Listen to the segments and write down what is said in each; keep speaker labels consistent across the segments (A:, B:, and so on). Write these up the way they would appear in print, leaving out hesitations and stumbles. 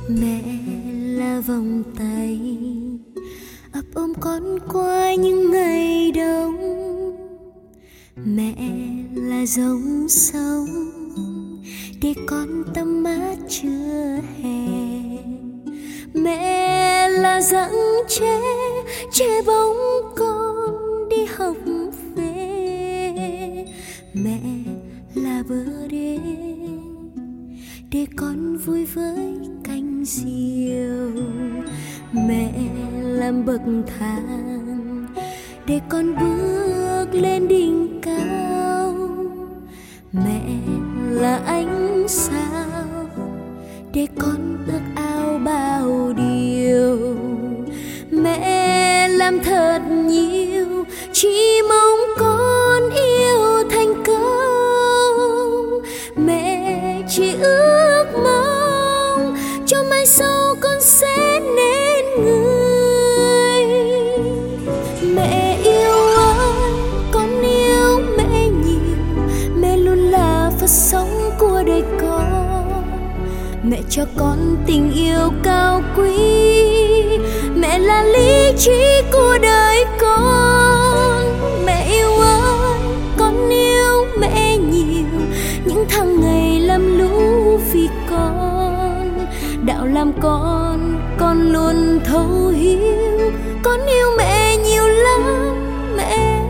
A: Mẹ là vòng tay ấp ôm con qua những ngày đông. Mẹ là dòng sông để con tắm mát trưa hè. Mẹ là dặng tre che bóng con đi học về. Mẹ là bờ đê để con vui với cánh diều. Mẹ làm bậc thang để con bước lên đỉnh cao. Mẹ là ánh sao để con ước ao bao điều. Mẹ làm thật nhiều chỉ mong con yêu thành công. Mẹ chỉ ước mong cho mai sau con sẽ nên người. Mẹ yêu ơi, con yêu mẹ nhiều. Mẹ luôn là Phật sống của đời con. Mẹ cho con tình yêu cao quý. Mẹ là lý trí của đời con. Mẹ yêu ơi, con yêu mẹ nhiều. Những tháng ngày lam lũ vì con. Đạo làm con luôn thấu hiểu. Con yêu mẹ nhiều lắm, mẹ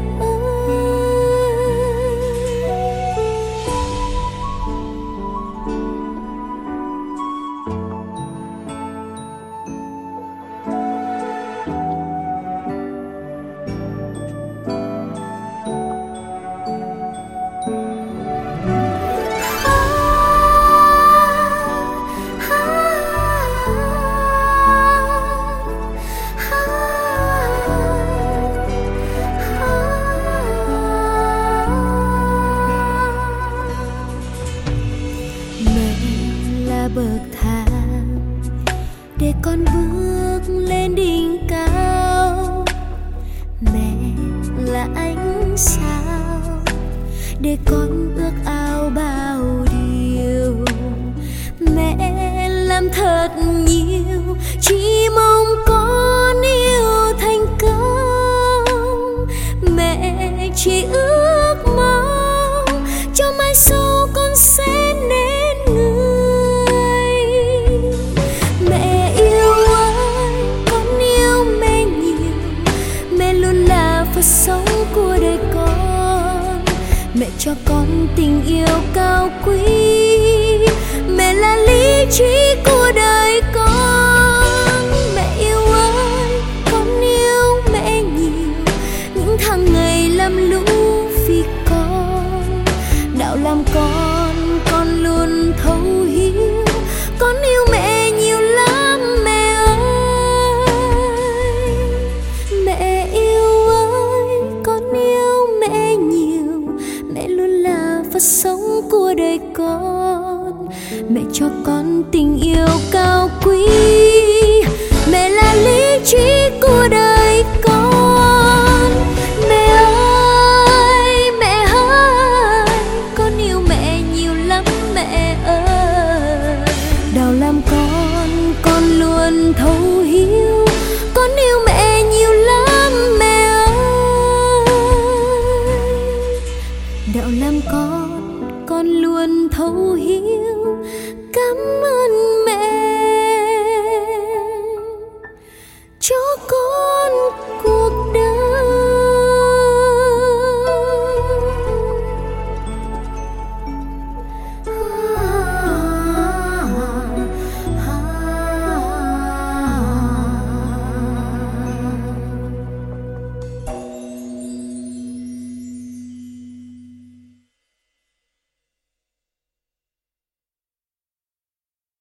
A: bậc thang để con bước lên đỉnh cao. Mẹ là ánh sao để con ước ao bao điều. Mẹ làm thật nhiều chỉ mong con yêu thành công. Mẹ chỉ ước mong cho mai sau con sẽ nên người. Phật sống của đời con. Mẹ cho con tình yêu cao quý. Mẹ là lý trí của đời con. Mẹ yêu ơi, con yêu mẹ nhiều. Những tháng ngày lam lũ vì con. Đạo làm con luôn thấu hiểu. Con yêu mẹ nhiều lắm, mẹ ơi. Mẹ yêu Phật sống của đời con. Mẹ cho con tình yêu cao quý. Mẹ là lý trí của đời con. Mẹ ơi, mẹ ơi, con yêu mẹ nhiều lắm, mẹ ơi. Đạo làm con luôn thấu hiểu. Con yêu mẹ nhiều lắm, mẹ ơi. Đạo làm con luôn thấu hiểu. Cảm ơn